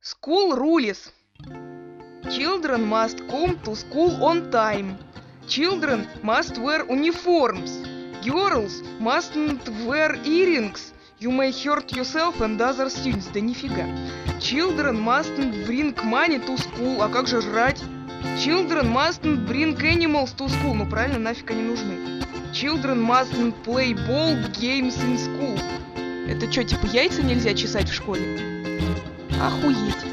School rules. Children must come to school on time. Children must wear uniforms. Girls mustn't wear earrings. You may hurt yourself and other students. Да нифига. Children mustn't bring money to school. А как же жрать? Children mustn't bring animals to school. Ну правильно, нафиг они нужны. Children mustn't play ball games in school. Это что, типа яйца нельзя чесать в школе? Охуеть.